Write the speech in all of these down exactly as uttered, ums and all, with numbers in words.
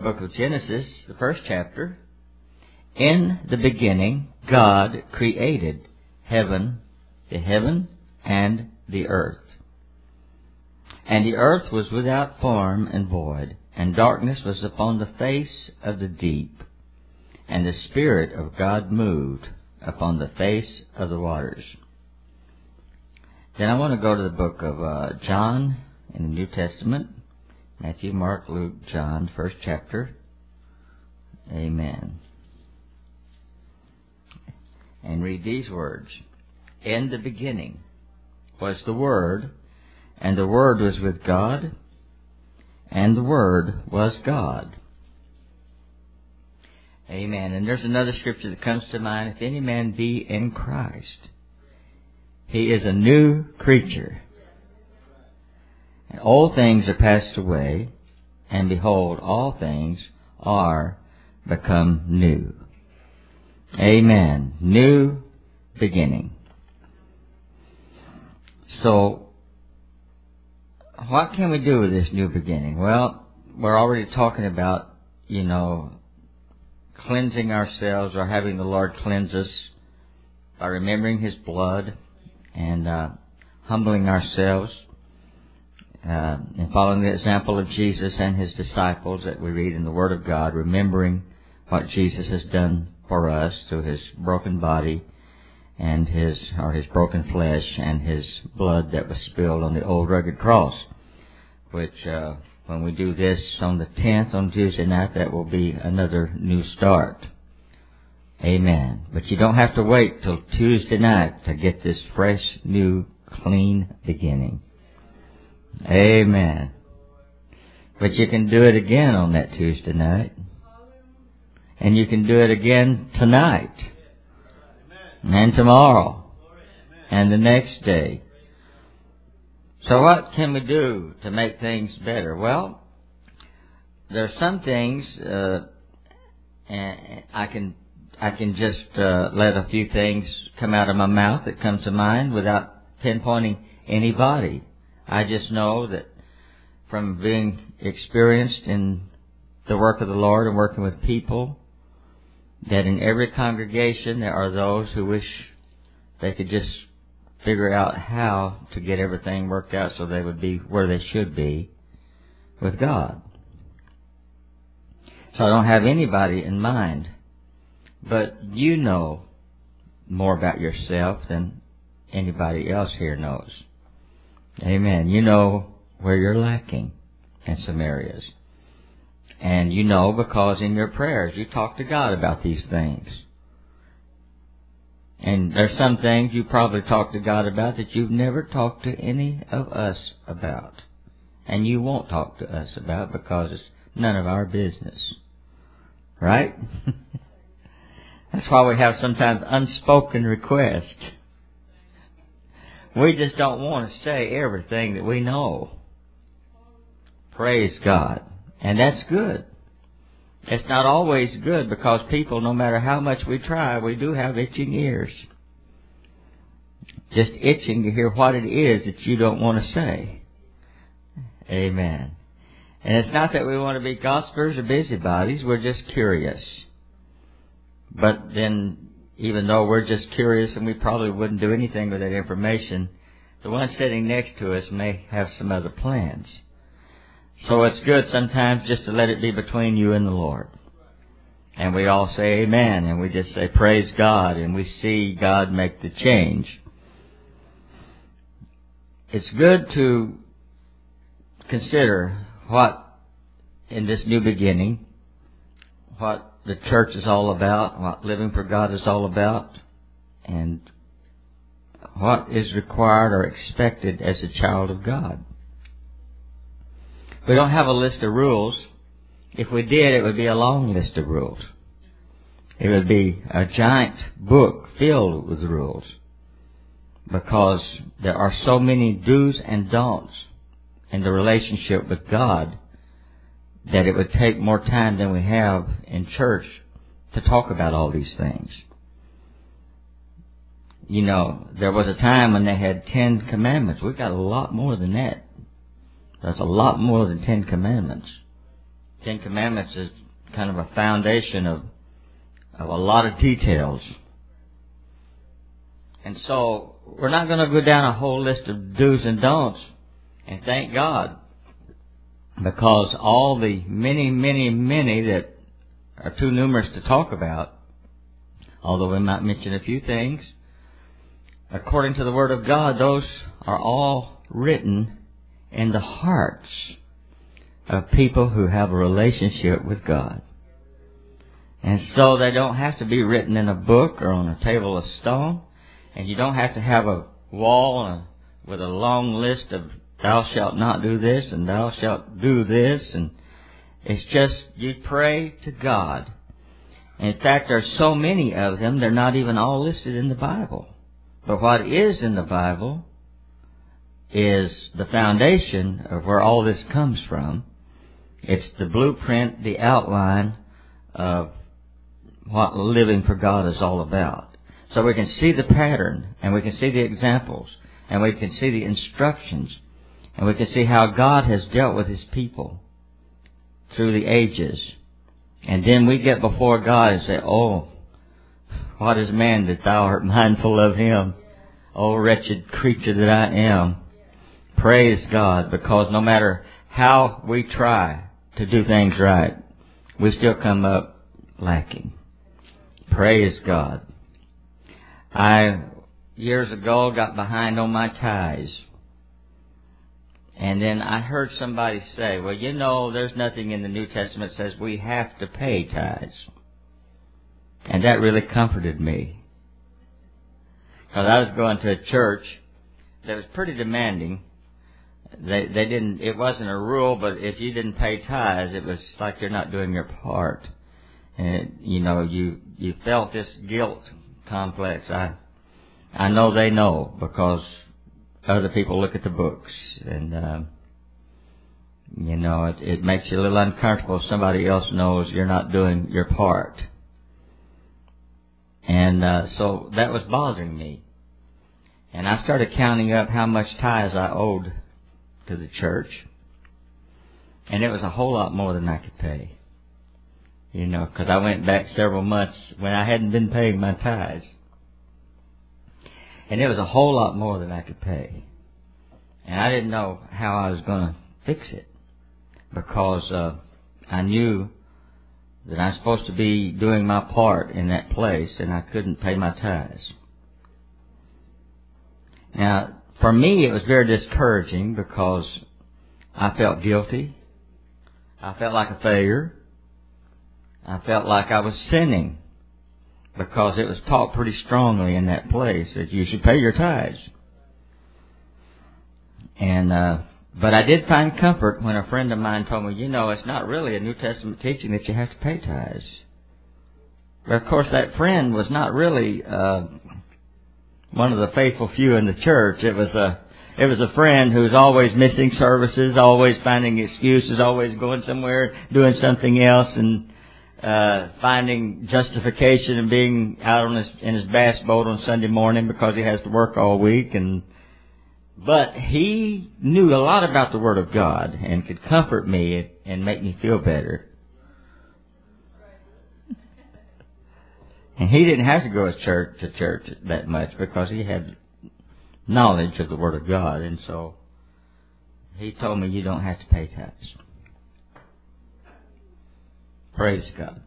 book of Genesis, the first chapter. In the beginning, God created heaven, the heaven and the earth. And the earth was without form and void, and darkness was upon the face of the deep, and the Spirit of God moved upon the face of the waters. Then I want to go to the book of uh, John in the New Testament. Matthew, Mark, Luke, John, first chapter. Amen. And read these words. In the beginning was the Word, and the Word was with God, and the Word was God. Amen. And there's another scripture that comes to mind. If any man be in Christ, he is a new creature. And all things are passed away, and behold, all things are become new. Amen. New beginning. So, what can we do with this new beginning? Well, we're already talking about, you know, cleansing ourselves or having the Lord cleanse us by remembering His blood and uh, humbling ourselves uh, and following the example of Jesus and His disciples that we read in the Word of God, remembering what Jesus has done for us through His broken body and His, or His broken flesh and His blood that was spilled on the old rugged cross, which uh, when we do this on the tenth, on Tuesday night, that will be another new start. Amen. But you don't have to wait till Tuesday night to get this fresh, new, clean beginning. Amen. But you can do it again on that Tuesday night. And you can do it again tonight. And tomorrow. And the next day. So what can we do to make things better? Well, there are some things uh, and I can I can just uh, let a few things come out of my mouth that come to mind without pinpointing anybody. I just know that from being experienced in the work of the Lord and working with people, that in every congregation there are those who wish they could just figure out how to get everything worked out so they would be where they should be with God. So I don't have anybody in mind. But you know more about yourself than anybody else here knows. Amen. You know where you're lacking in some areas. And you know because in your prayers you talk to God about these things. And there's some things you probably talk to God about that you've never talked to any of us about. And you won't talk to us about because it's none of our business. Right? That's why we have sometimes unspoken requests. We just don't want to say everything that we know. Praise God. And that's good. It's not always good because people, no matter how much we try, we do have itching ears. Just itching to hear what it is that you don't want to say. Amen. And it's not that we want to be gossipers or busybodies. We're just curious. But then, even though we're just curious and we probably wouldn't do anything with that information, the one sitting next to us may have some other plans. So it's good sometimes just to let it be between you and the Lord. And we all say amen, and we just say praise God, and we see God make the change. It's good to consider what, in this new beginning, what the church is all about, what living for God is all about, and what is required or expected as a child of God. We don't have a list of rules. If we did, it would be a long list of rules. It would be a giant book filled with rules, because there are so many do's and don'ts in the relationship with God that it would take more time than we have in church to talk about all these things. You know, there was a time when they had Ten Commandments. We've got a lot more than that. There's a lot more than Ten Commandments. Ten Commandments is kind of a foundation of, of a lot of details. And so, we're not going to go down a whole list of do's and don'ts. And thank God. Because all the many, many, many that are too numerous to talk about, although we might mention a few things, according to the Word of God, those are all written in the hearts of people who have a relationship with God. And so they don't have to be written in a book or on a table of stone. And you don't have to have a wall with a long list of thou shalt not do this and thou shalt do this. And it's just you pray to God. In fact, there are so many of them, they're not even all listed in the Bible. But what is in the Bible is the foundation of where all this comes from. It's the blueprint, the outline of what living for God is all about. So we can see the pattern, and we can see the examples, and we can see the instructions, and we can see how God has dealt with His people through the ages. And then we get before God and say, oh, what is man that thou art mindful of him? O wretched creature that I am. Praise God, because no matter how we try to do things right, we still come up lacking. Praise God. I, years ago, got behind on my tithes. And then I heard somebody say, well, you know, there's nothing in the New Testament that says we have to pay tithes. And that really comforted me. Because I was going to a church that was pretty demanding. They they didn't, it wasn't a rule, but if you didn't pay tithes, it was like you're not doing your part. And, you know, you, you felt this guilt complex. I, I know they know, because other people look at the books, and, uh, you know, it, it makes you a little uncomfortable if somebody else knows you're not doing your part. And, uh, so that was bothering me. And I started counting up how much tithes I owed to the church. And it was a whole lot more than I could pay. You know, because I went back several months when I hadn't been paying my tithes. And it was a whole lot more than I could pay. And I didn't know how I was going to fix it. Because uh, I knew that I'm supposed to be doing my part in that place, and I couldn't pay my tithes. Now, for me, it was very discouraging because I felt guilty. I felt like a failure. I felt like I was sinning, because it was taught pretty strongly in that place that you should pay your tithes. And, uh, but I did find comfort when a friend of mine told me, you know, it's not really a New Testament teaching that you have to pay tithes. But of course, that friend was not really, uh, one of the faithful few in the church. It was a, it was a friend who was always missing services, always finding excuses, always going somewhere, doing something else, and Uh, finding justification and being out on his, in his bass boat on Sunday morning because he has to work all week. And but he knew a lot about the Word of God and could comfort me and make me feel better. And he didn't have to go to church to church that much because he had knowledge of the Word of God. And so he told me, you don't have to pay tithes. Praise God.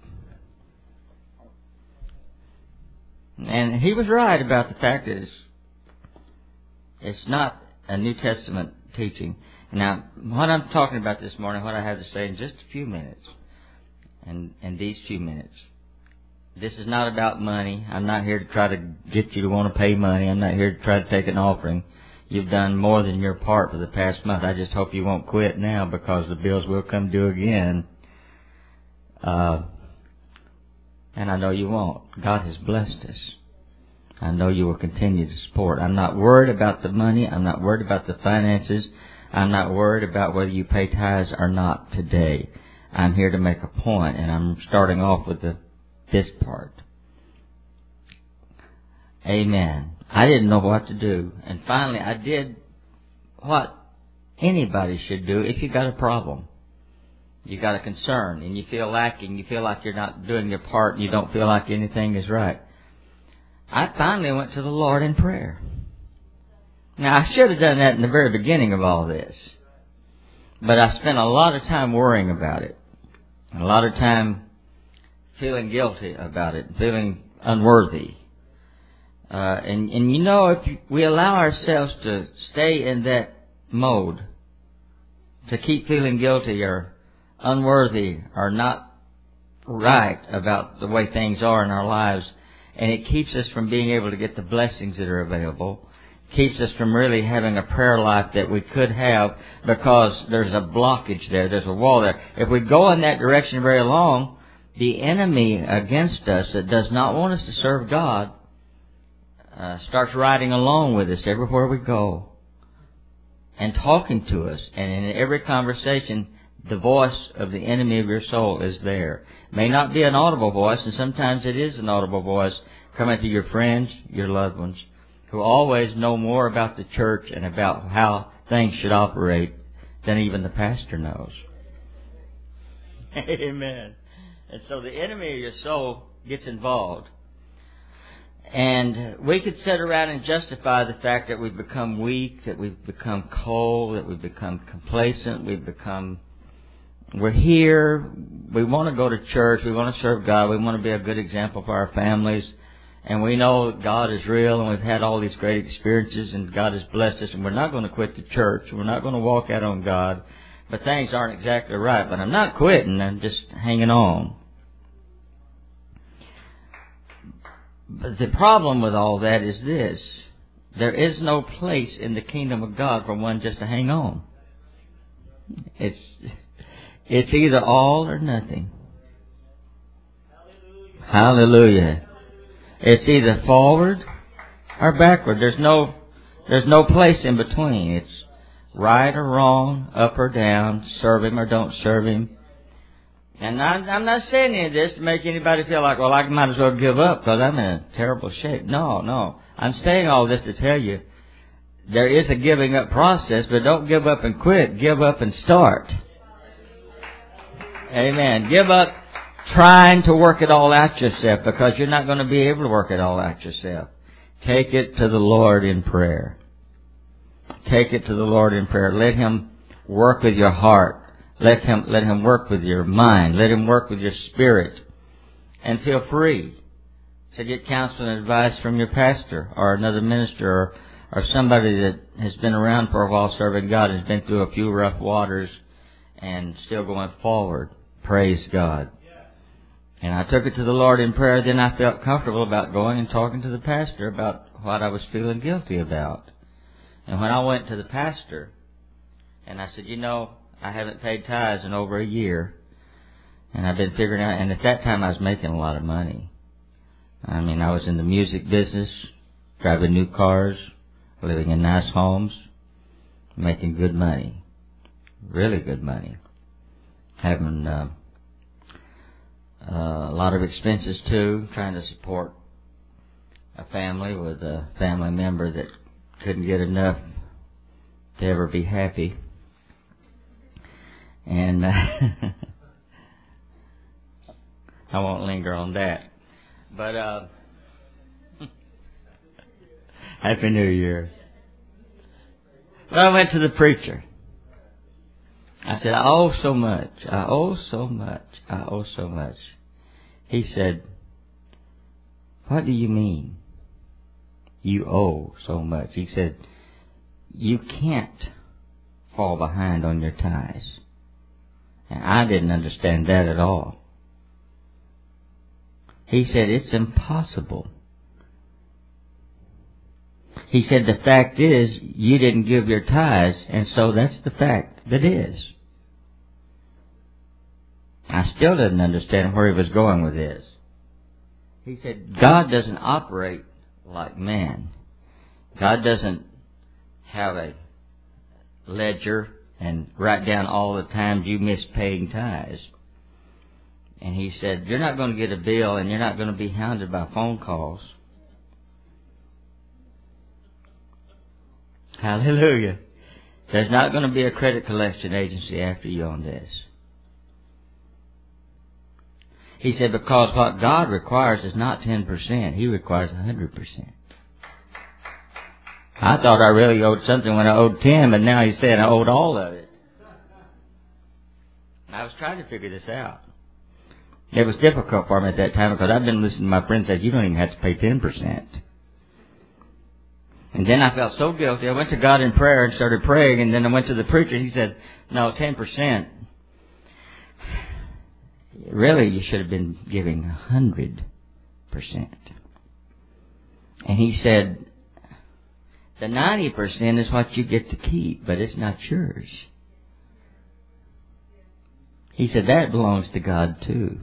And he was right about the fact that it's, it's not a New Testament teaching. Now, what I'm talking about this morning, what I have to say in just a few minutes, and in these few minutes, this is not about money. I'm not here to try to get you to want to pay money. I'm not here to try to take an offering. You've done more than your part for the past month. I just hope you won't quit now, because the bills will come due again. Uh, and I know you won't. God has blessed us. I know you will continue to support. I'm not worried about the money. I'm not worried about the finances. I'm not worried about whether you pay tithes or not today. I'm here to make a point, and I'm starting off with the, this part. Amen. I didn't know what to do. And finally, I did what anybody should do if you got a problem. You got a concern and you feel lacking. You feel like you're not doing your part and you don't feel like anything is right. I finally went to the Lord in prayer. Now, I should have done that in the very beginning of all this. But I spent a lot of time worrying about it. A lot of time feeling guilty about it, feeling unworthy. Uh, and, and you know, if we allow ourselves to stay in that mode, to keep feeling guilty or unworthy or not right about the way things are in our lives, and it keeps us from being able to get the blessings that are available, keeps us from really having a prayer life that we could have because there's a blockage there, there's a wall there. If we go in that direction very long, the enemy against us that does not want us to serve God uh, starts riding along with us everywhere we go and talking to us. And in every conversation, the voice of the enemy of your soul is there. It may not be an audible voice, and sometimes it is an audible voice coming to your friends, your loved ones, who always know more about the church and about how things should operate than even the pastor knows. Amen. And so the enemy of your soul gets involved. And we could sit around and justify the fact that we've become weak, that we've become cold, that we've become complacent, we've become, we're here, we want to go to church, we want to serve God, we want to be a good example for our families, and we know God is real and we've had all these great experiences and God has blessed us, and we're not going to quit the church, we're not going to walk out on God, but things aren't exactly right. But I'm not quitting, I'm just hanging on. But the problem with all that is this: there is no place in the kingdom of God for one just to hang on. It's it's either all or nothing. Hallelujah. It's either forward or backward. There's no there's no place in between. It's right or wrong, up or down, serve Him or don't serve Him. And I'm, I'm not saying any of this to make anybody feel like, well, I might as well give up because I'm in a terrible shape. No, no. I'm saying all this to tell you there is a giving up process, but don't give up and quit. Give up and start. Amen. Give up trying to work it all out yourself, because you're not going to be able to work it all out yourself. Take it to the Lord in prayer. Take it to the Lord in prayer. Let Him work with your heart. Let him, let him work with your mind. Let Him work with your spirit. And feel free to get counsel and advice from your pastor or another minister or, or somebody that has been around for a while serving God, has been through a few rough waters and still going forward. Praise God. And I took it to the Lord in prayer. Then I felt comfortable about going and talking to the pastor about what I was feeling guilty about. And when I went to the pastor and I said, you know, I haven't paid tithes in over a year, and I've been figuring out, and at that time I was making a lot of money. I mean, I was in the music business, driving new cars, living in nice homes, making good money, really good money, having uh, uh, a lot of expenses too, trying to support a family with a family member that couldn't get enough to ever be happy. And uh, I won't linger on that. But uh, Happy New Year. But I went to the preacher. I said, I owe so much. I owe so much. I owe so much. He said, what do you mean you owe so much? He said, you can't fall behind on your tithes. And I didn't understand that at all. He said, it's impossible. He said, the fact is, you didn't give your tithes, and so that's the fact that is. I still didn't understand where he was going with this. He said, God doesn't operate like man. God doesn't have a ledger and write down all the times you missed paying tithes. And he said, you're not going to get a bill and you're not going to be hounded by phone calls. Hallelujah. There's not going to be a credit collection agency after you on this. He said, because what God requires is not ten percent. He requires one hundred percent. I thought I really owed something when I owed ten, but now he's saying I owed all of it. I was trying to figure this out. It was difficult for me at that time because I've been listening to my friends say, you don't even have to pay ten percent. And then I felt so guilty. I went to God in prayer and started praying, and then I went to the preacher. He said, no, ten percent. Really, you should have been giving one hundred percent. And he said, the ninety percent is what you get to keep, but it's not yours. He said, that belongs to God too.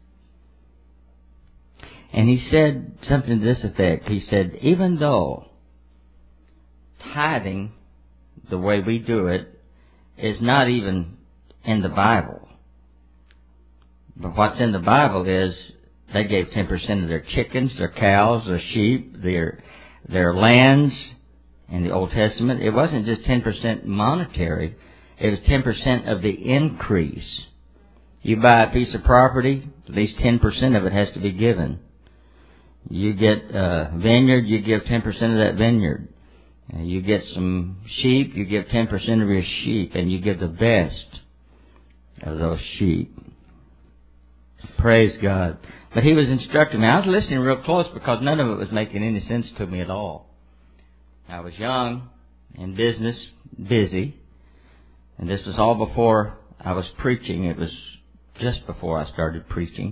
And he said something to this effect. He said, even though tithing, the way we do it, is not even in the Bible. But what's in the Bible is they gave ten percent of their chickens, their cows, their sheep, their their lands in the Old Testament. It wasn't just ten percent monetary. It was ten percent of the increase. You buy a piece of property, at least ten percent of it has to be given. You get a vineyard, you give ten percent of that vineyard. You get some sheep, you give ten percent of your sheep, and you give the best of those sheep. Praise God. But he was instructing me. I was listening real close because none of it was making any sense to me at all. I was young, in business, busy, and this was all before I was preaching. It was just before I started preaching.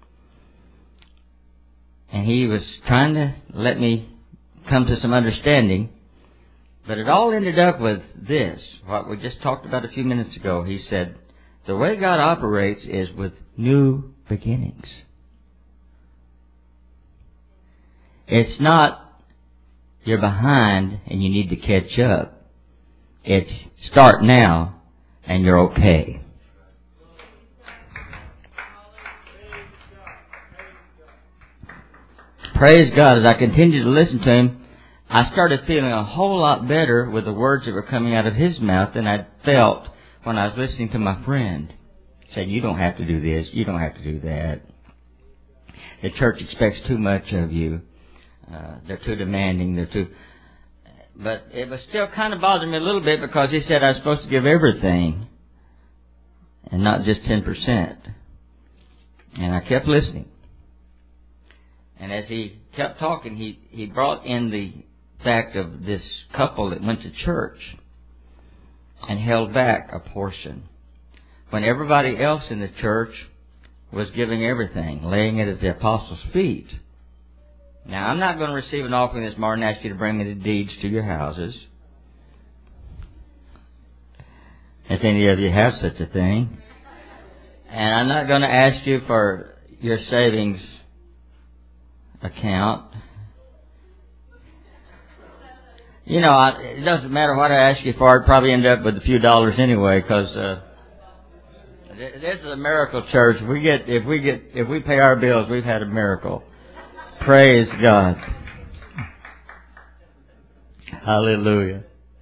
And he was trying to let me come to some understanding. But it all ended up with this, what we just talked about a few minutes ago. He said, the way God operates is with new beginnings. It's not you're behind and you need to catch up. It's start now and you're okay. Praise God. As I continued to listen to him, I started feeling a whole lot better with the words that were coming out of his mouth than I felt when I was listening to my friend. Saying, you don't have to do this, you don't have to do that. The church expects too much of you. Uh, they're too demanding, they're too... But it was still kind of bothering me a little bit because he said I was supposed to give everything and not just ten percent. And I kept listening. And as he kept talking, he, he brought in the fact of this couple that went to church and held back a portion when everybody else in the church was giving everything, laying it at the apostles' feet. Now, I'm not going to receive an offering this morning and ask you to bring me the deeds to your houses. If any of you have such a thing. And I'm not going to ask you for your savings account. You know, I, it doesn't matter what I ask you for. I'd probably end up with a few dollars anyway, because uh, this is a miracle church. If we get, if we get, if we pay our bills, we've had a miracle. Praise God. Hallelujah.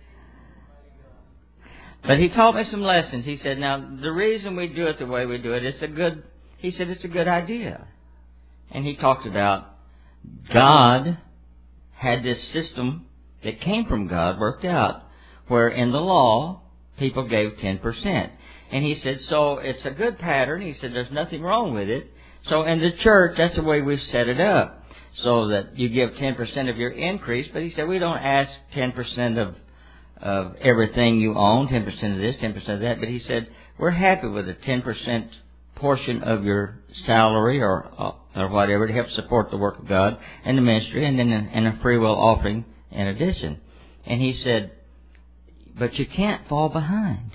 But he taught me some lessons. He said, now, the reason we do it the way we do it, it's a good, he said, it's a good idea. And he talked about God had this system that came from God worked out, where in the law, people gave ten percent. And he said, so it's a good pattern. He said, there's nothing wrong with it. So in the church, that's the way we've set it up, so that you give ten percent of your increase. But he said, we don't ask ten percent of of everything you own, ten percent of this, ten percent of that. But he said, we're happy with a ten percent portion of your salary or or whatever to help support the work of God and the ministry, and then a, and a free will offering in addition. And he said, but you can't fall behind.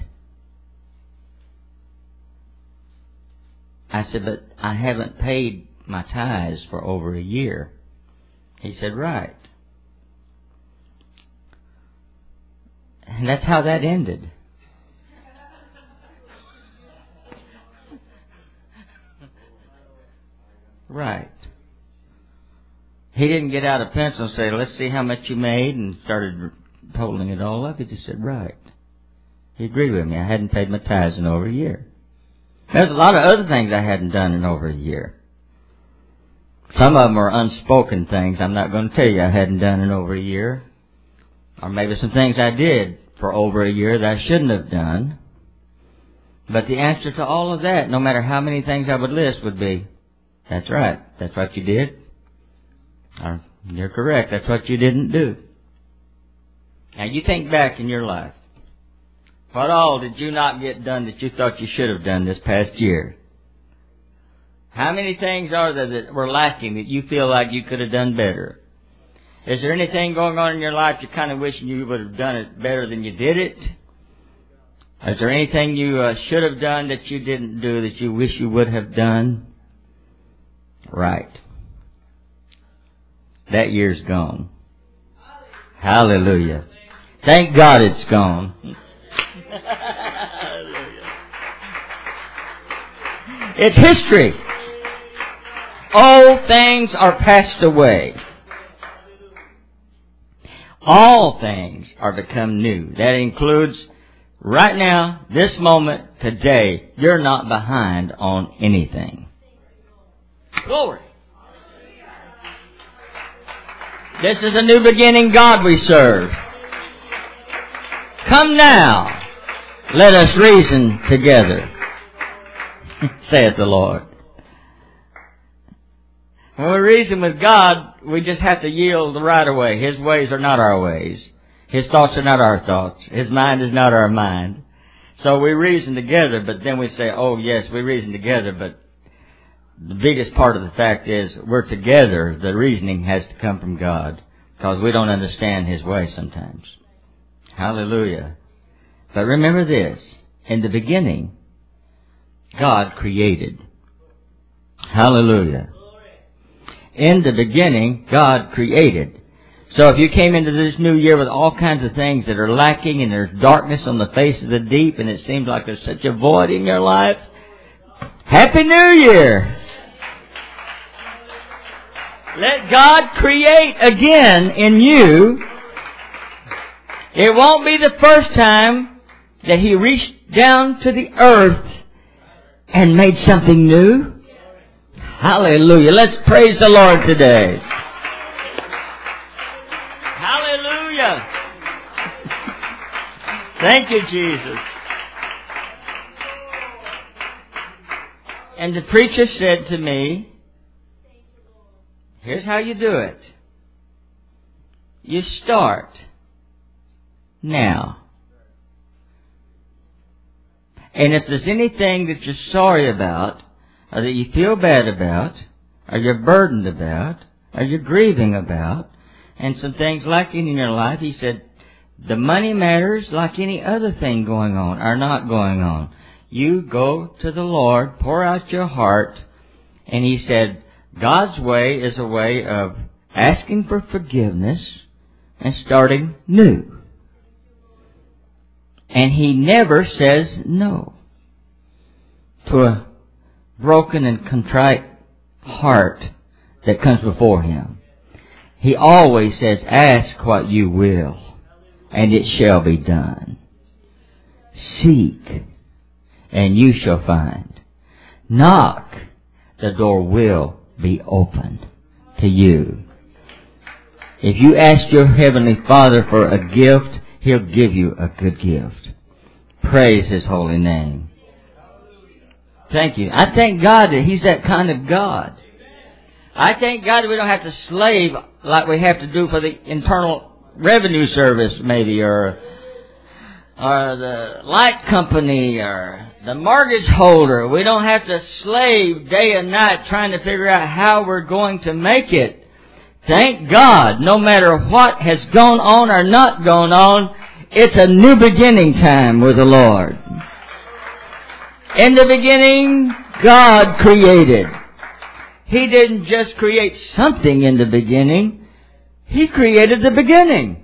I said, but I haven't paid my tithes for over a year. He said, right. And that's how that ended. Right. He didn't get out a pencil and say, let's see how much you made, and started totaling it all up. He just said, right. He agreed with me. I hadn't paid my tithes in over a year. There's a lot of other things I hadn't done in over a year. Some of them are unspoken things I'm not going to tell you I hadn't done in over a year. Or maybe some things I did for over a year that I shouldn't have done. But the answer to all of that, no matter how many things I would list, would be, that's right, that's what you did. Or, you're correct, that's what you didn't do. Now you think back in your life. What all did you not get done that you thought you should have done this past year? How many things are there that were lacking that you feel like you could have done better? Is there anything going on in your life you're kind of wishing you would have done it better than you did it? Is there anything you uh, should have done that you didn't do that you wish you would have done? Right. That year's gone. Hallelujah. Thank God it's gone. It's history. Old things are passed away. All things are become new. That includes right now, this moment, today. You're not behind on anything. Glory. This is a new beginning God we serve. Come now, let us reason together, saith the Lord. When we reason with God, we just have to yield the right of way. His ways are not our ways. His thoughts are not our thoughts. His mind is not our mind. So we reason together, but then we say, oh yes, we reason together, but the biggest part of the fact is we're together. The reasoning has to come from God because we don't understand His way sometimes. Hallelujah. But remember this. In the beginning, God created. Hallelujah. In the beginning, God created. So if you came into this new year with all kinds of things that are lacking and there's darkness on the face of the deep and it seems like there's such a void in your life, Happy New Year! Let God create again in you. It won't be the first time that He reached down to the earth and made something new. Hallelujah. Let's praise the Lord today. Hallelujah. Thank you, Jesus. And the preacher said to me, here's how you do it. You start now. And if there's anything that you're sorry about, or that you feel bad about, or you're burdened about, or you're grieving about, and some things lacking in your life, he said, the money matters like any other thing going on or not going on. You go to the Lord, pour out your heart, and he said, God's way is a way of asking for forgiveness and starting new. And He never says no to a broken and contrite heart that comes before Him. He always says, ask what you will, and it shall be done. Seek, and you shall find. Knock, the door will be opened to you. If you ask your Heavenly Father for a gift, He'll give you a good gift. Praise His holy name. Thank you. I thank God that He's that kind of God. I thank God that we don't have to slave like we have to do for the Internal Revenue Service maybe, or or the light company, or the mortgage holder. We don't have to slave day and night trying to figure out how we're going to make it. Thank God, no matter what has gone on or not gone on, it's a new beginning time with the Lord. In the beginning, God created. He didn't just create something in the beginning. He created the beginning.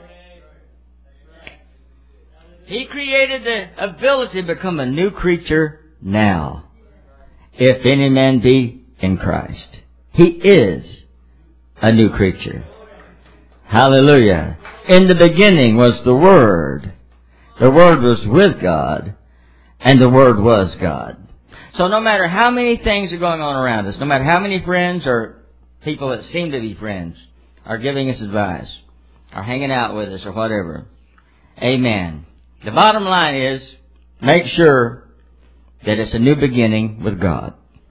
He created the ability to become a new creature now. If any man be in Christ, he is a new creature. Hallelujah. In the beginning was the Word. The Word was with God, and the Word was God. So no matter how many things are going on around us, no matter how many friends or people that seem to be friends are giving us advice, are hanging out with us or whatever. Amen. The bottom line is, make sure that it's a new beginning with God.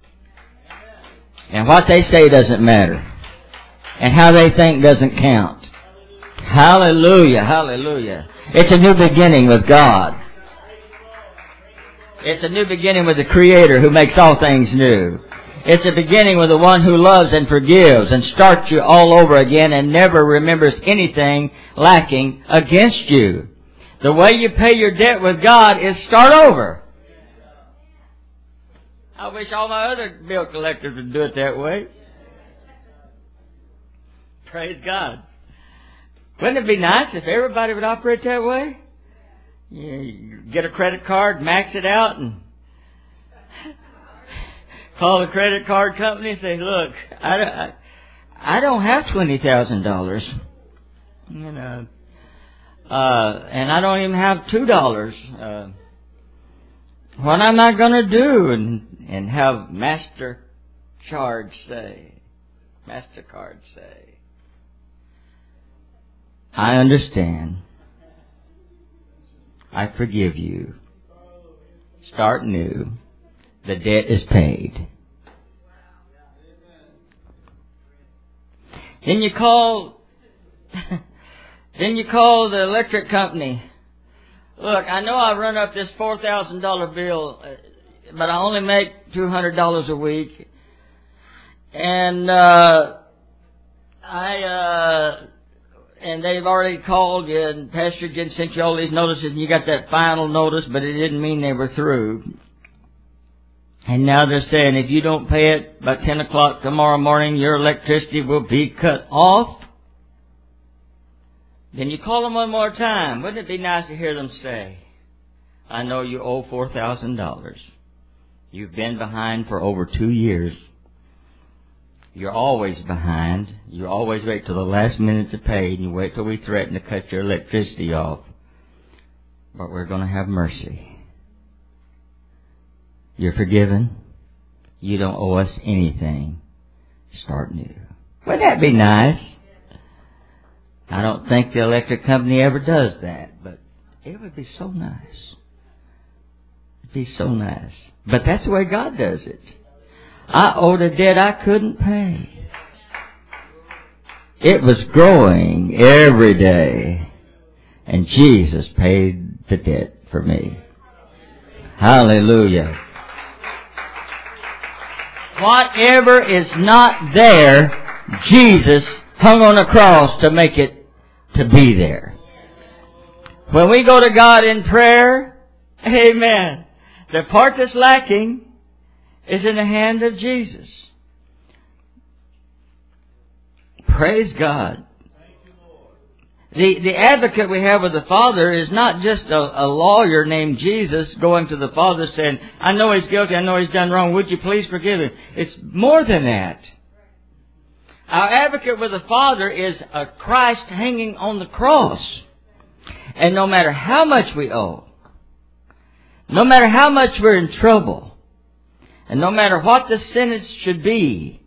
And what they say doesn't matter. And how they think doesn't count. Hallelujah, hallelujah. It's a new beginning with God. It's a new beginning with the Creator who makes all things new. It's a beginning with the one who loves and forgives and starts you all over again and never remembers anything lacking against you. The way you pay your debt with God is start over. I wish all my other bill collectors would do it that way. Praise God. Wouldn't it be nice if everybody would operate that way? You get a credit card, max it out, and call the credit card company and say, look, I don't, I, I don't have twenty thousand dollars. You know, uh, and I don't even have two dollars. Uh, what am I going to do? And, and have Master Charge say, MasterCard say, I understand. I forgive you. Start new. The debt is paid. Then you call, then you call the electric company. Look, I know I run up this four thousand dollar bill, but I only make two hundred dollars a week. And, uh, I, uh, and they've already called you, and Pastor Jen sent you all these notices, and you got that final notice, but it didn't mean they were through. And now they're saying if you don't pay it by ten o'clock tomorrow morning, your electricity will be cut off. Then you call them one more time. Wouldn't it be nice to hear them say, I know you owe four thousand dollars. You've been behind for over two years. You're always behind. You always wait till the last minute to pay, and you wait till we threaten to cut your electricity off. But we're going to have mercy. You're forgiven. You don't owe us anything. Start new. Wouldn't that be nice? I don't think the electric company ever does that, but it would be so nice. It'd be so nice. But that's the way God does it. I owed a debt I couldn't pay. It was growing every day. And Jesus paid the debt for me. Hallelujah. Whatever is not there, Jesus hung on a cross to make it to be there. When we go to God in prayer, amen, the part that's lacking is in the hand of Jesus. Praise God. The, the advocate we have with the Father is not just a, a lawyer named Jesus going to the Father saying, I know he's guilty, I know he's done wrong, would you please forgive him? It's more than that. Our advocate with the Father is a Christ hanging on the cross. And no matter how much we owe, no matter how much we're in trouble, and no matter what the sentence should be,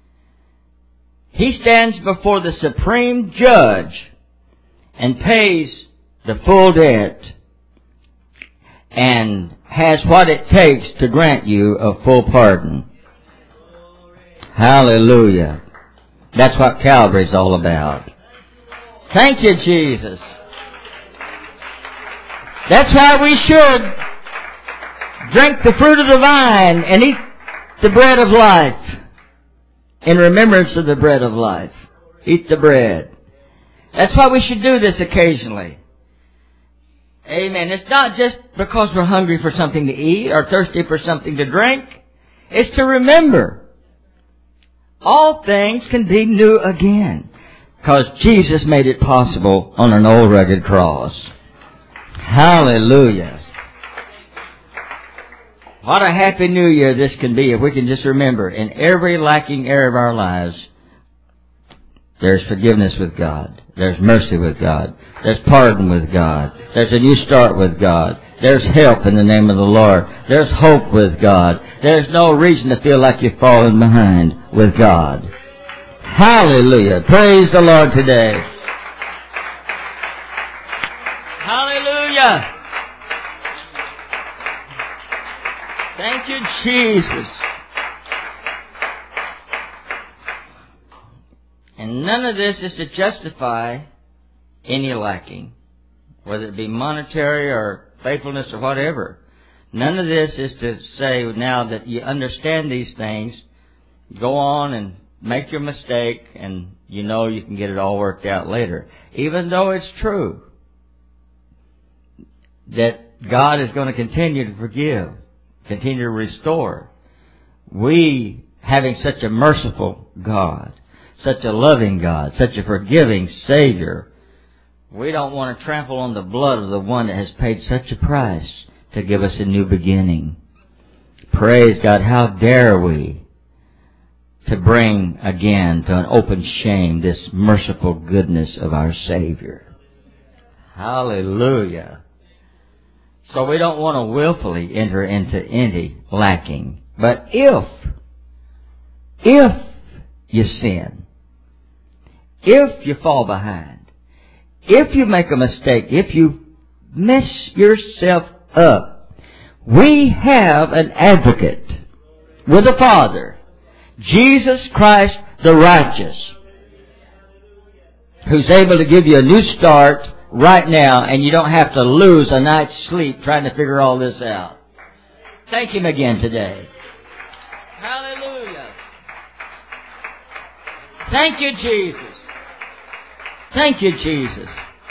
He stands before the supreme judge and pays the full debt and has what it takes to grant you a full pardon. Hallelujah. That's what Calvary's all about. Thank you, Jesus. That's why we should drink the fruit of the vine and eat the bread of life in remembrance of the bread of life. Eat the bread. That's why we should do this occasionally. Amen. It's not just because we're hungry for something to eat or thirsty for something to drink. It's to remember all things can be new again because Jesus made it possible on an old rugged cross. Hallelujah. What a happy new year this can be if we can just remember in every lacking area of our lives, there's forgiveness with God. There's mercy with God. There's pardon with God. There's a new start with God. There's help in the name of the Lord. There's hope with God. There's no reason to feel like you've fallen behind with God. Hallelujah. Praise the Lord today. Hallelujah. Thank you, Jesus. And none of this is to justify any lacking, whether it be monetary or faithfulness or whatever. None of this is to say now that you understand these things, go on and make your mistake and you know you can get it all worked out later. Even though it's true that God is going to continue to forgive, continue to restore. We, having such a merciful God, such a loving God, such a forgiving Savior, we don't want to trample on the blood of the one that has paid such a price to give us a new beginning. Praise God. How dare we to bring again to an open shame this merciful goodness of our Savior. Hallelujah. So we don't want to willfully enter into any lacking. But if, if you sin, if you fall behind, if you make a mistake, if you mess yourself up, we have an advocate with the Father, Jesus Christ the righteous, who's able to give you a new start right now, and you don't have to lose a night's sleep trying to figure all this out. Thank Him again today. Hallelujah. Thank you, Jesus. Thank you, Jesus.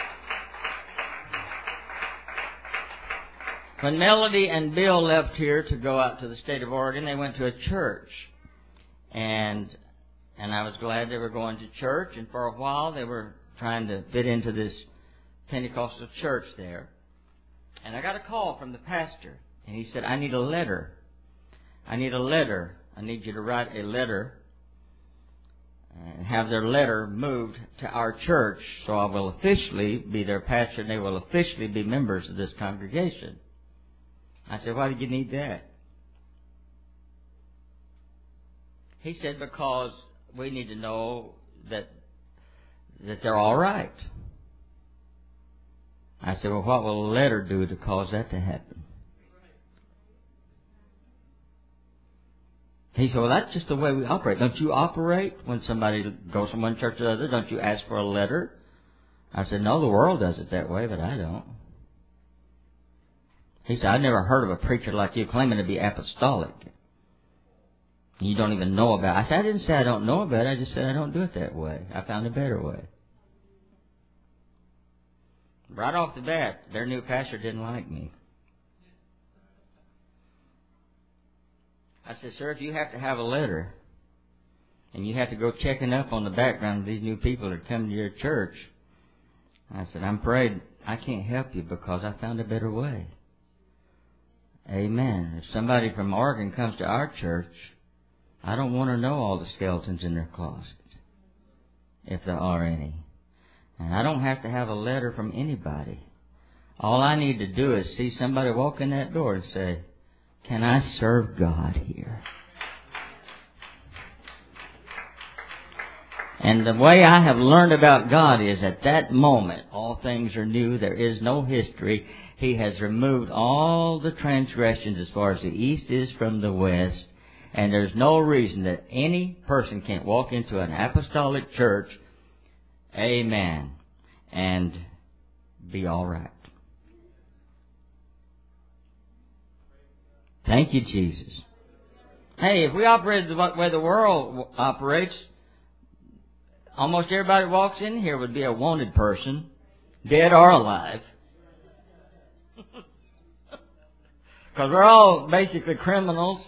When Melody and Bill left here to go out to the state of Oregon, they went to a church. And and I was glad they were going to church. And for a while, they were trying to fit into this Pentecostal church there. And I got a call from the pastor. And he said, I need a letter. I need a letter. I need you to write a letter and have their letter moved to our church, so I will officially be their pastor and they will officially be members of this congregation. I said, why did you need that? He said, because we need to know that that they're all right. I said, well, what will a letter do to cause that to happen? He said, well, that's just the way we operate. Don't you operate when somebody goes from one church to the other? Don't you ask for a letter? I said, no, the world does it that way, but I don't. He said, I've never heard of a preacher like you claiming to be apostolic. You don't even know about it. I said, I didn't say I don't know about it. I just said I don't do it that way. I found a better way. Right off the bat, their new pastor didn't like me. I said, sir, if you have to have a letter and you have to go checking up on the background of these new people that come to your church, I said, I'm afraid I can't help you because I found a better way. Amen. If somebody from Oregon comes to our church, I don't want to know all the skeletons in their closet, if there are any. And I don't have to have a letter from anybody. All I need to do is see somebody walk in that door and say, can I serve God here? And the way I have learned about God is at that moment, all things are new. There is no history. He has removed all the transgressions as far as the east is from the west. And there's no reason that any person can't walk into an apostolic church, amen, and be all right. Thank you, Jesus. Hey, if we operated the way the world operates, almost everybody who walks in here would be a wanted person, dead or alive. Because we're all basically criminals.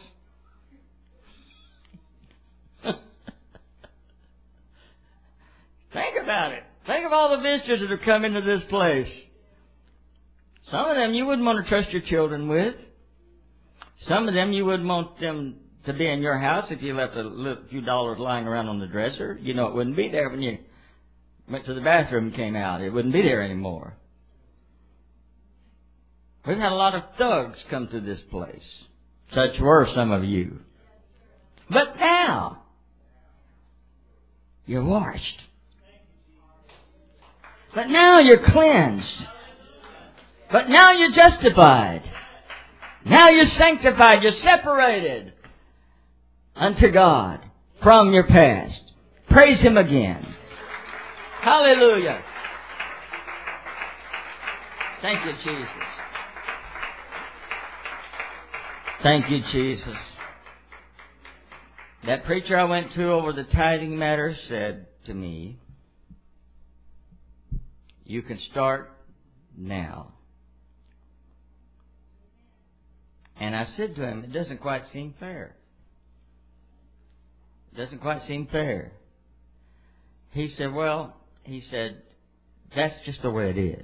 Think about it. Think of all the visitors that have come into this place. Some of them you wouldn't want to trust your children with. Some of them you wouldn't want them to be in your house if you left a few dollars lying around on the dresser. You know it wouldn't be there when you went to the bathroom and came out. It wouldn't be there anymore. We've had a lot of thugs come to this place. Such were some of you. But now, You're washed. But now you're cleansed. But now you're justified. Now you're sanctified. You're separated unto God from your past. Praise Him again. Hallelujah. Thank you, Jesus. Thank you, Jesus. That preacher I went to over the tithing matter said to me, you can start now. And I said to him, it doesn't quite seem fair. It doesn't quite seem fair. He said, well, he said, that's just the way it is.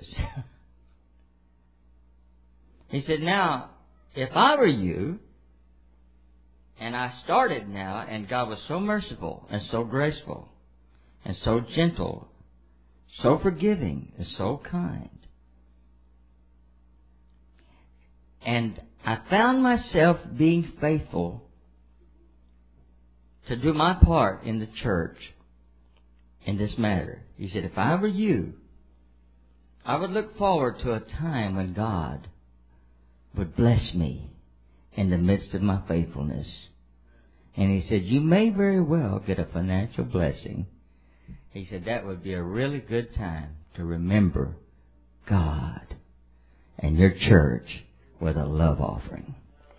He said, now, if I were you, and I started now, and God was so merciful and so graceful and so gentle, so forgiving and so kind, and I found myself being faithful to do my part in the church in this matter. He said, if I were you, I would look forward to a time when God would bless me in the midst of my faithfulness. And he said, you may very well get a financial blessing. He said, that would be a really good time to remember God and your church with a love offering.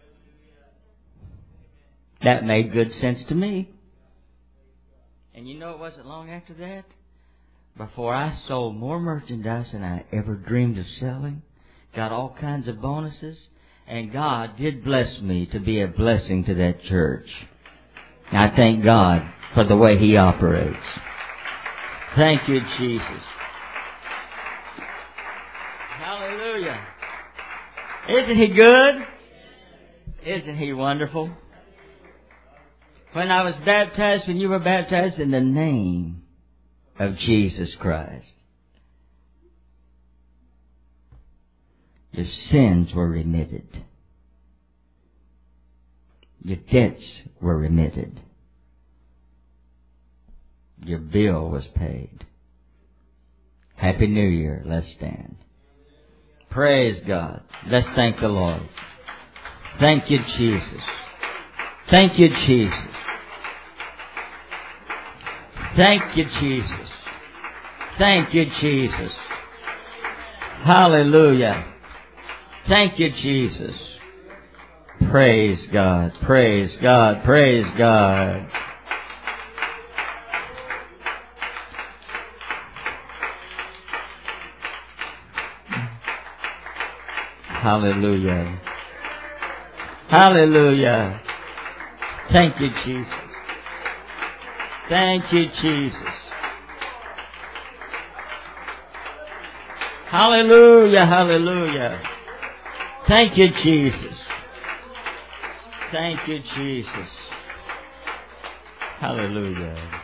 That made good sense to me. And you know, it wasn't long after that before I sold more merchandise than I ever dreamed of selling. Got all kinds of bonuses. And God did bless me to be a blessing to that church. I thank God for the way He operates. Thank you, Jesus. Hallelujah. Isn't He good? Isn't He wonderful? When I was baptized, when you were baptized in the name of Jesus Christ, your sins were remitted. Your debts were remitted. Your bill was paid. Happy New Year. Let's stand. Praise God. Let's thank the Lord. Thank you, Jesus. Thank you, Jesus. Thank you, Jesus. Thank you, Jesus. Hallelujah. Thank you, Jesus. Praise God. Praise God. Praise God. Hallelujah. Hallelujah. Thank you, Jesus. Thank you, Jesus. Hallelujah. Hallelujah. Thank you, Jesus. Thank you, Jesus. Hallelujah.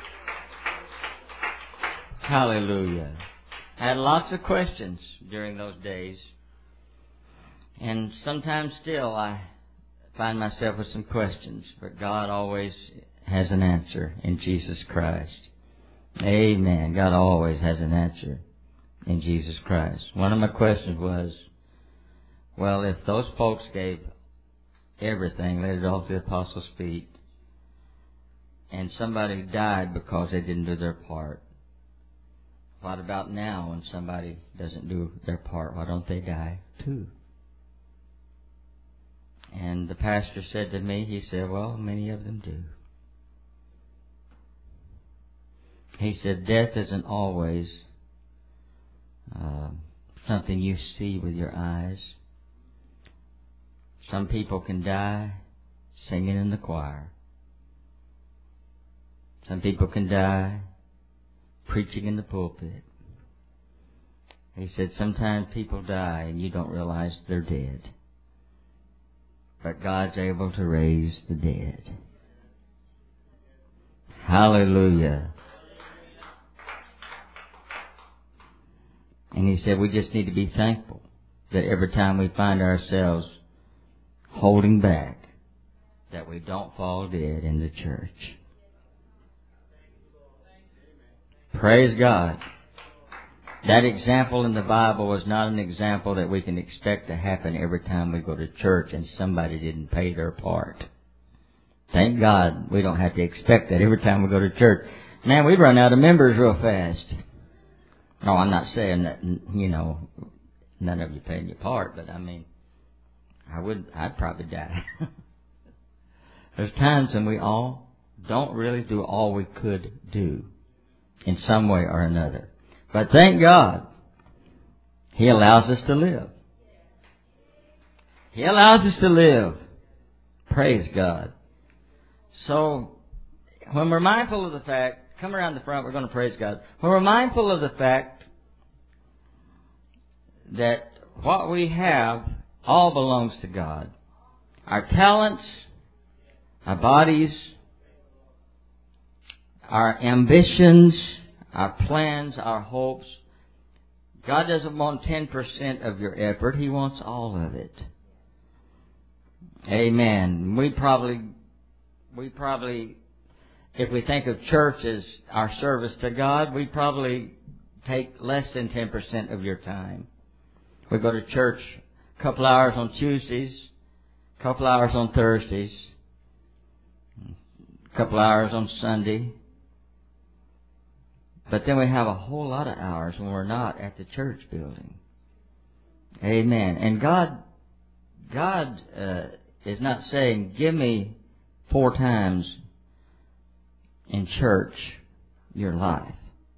Hallelujah. I had lots of questions during those days. And sometimes still I find myself with some questions. But God always has an answer in Jesus Christ. Amen. God always has an answer in Jesus Christ. One of my questions was, well, if those folks gave everything, laid it all to the apostles' feet, and somebody died because they didn't do their part, what about now when somebody doesn't do their part? Why don't they die too? And the pastor said to me, he said, well, many of them do. He said, death isn't always uh, something you see with your eyes. Some people can die singing in the choir. Some people can die preaching in the pulpit. He said, sometimes people die and you don't realize they're dead. But God's able to raise the dead. Hallelujah. And he said we just need to be thankful that every time we find ourselves holding back, that we don't fall dead in the church. Praise God. That example in the Bible is not an example that we can expect to happen every time we go to church and somebody didn't pay their part. Thank God we don't have to expect that every time we go to church. Man, we run out of members real fast. No, I'm not saying that, you know, none of you paying your part, but I mean, I would, I'd probably die. There's times when we all don't really do all we could do in some way or another. But thank God, He allows us to live. He allows us to live. Praise God. So, when we're mindful of the fact, come around the front, we're going to praise God. When we're mindful of the fact that what we have all belongs to God, our talents, our bodies, our ambitions, our plans, our hopes, God doesn't want ten percent of your effort. He wants all of it. Amen. We probably, we probably, if we think of church as our service to God, we probably take less than ten percent of your time. We go to church a couple hours on Tuesdays, a couple hours on Thursdays, a couple hours on Sunday. But then we have a whole lot of hours when we're not at the church building. Amen. And God, God uh, is not saying, give me four times in church your life.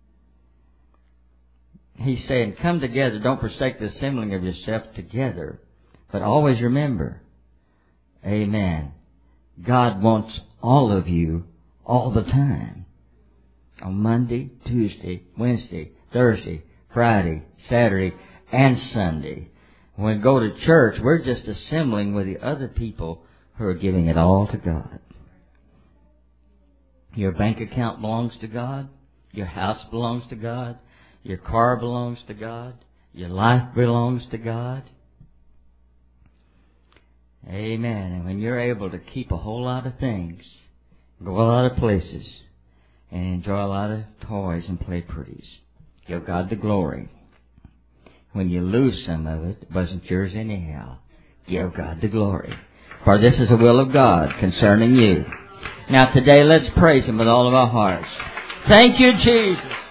He's saying, come together. Don't forsake the assembling of yourself together. But always remember, amen, God wants all of you all the time. On Monday, Tuesday, Wednesday, Thursday, Friday, Saturday, and Sunday. When we go to church, we're just assembling with the other people who are giving it all to God. Your bank account belongs to God. Your house belongs to God. Your car belongs to God. Your life belongs to God. Amen. And when you're able to keep a whole lot of things, go a lot of places, and enjoy a lot of toys and play pretties, give God the glory. When you lose some of it, it wasn't yours anyhow. Give God the glory. For this is the will of God concerning you. Now today, let's praise Him with all of our hearts. Thank you, Jesus.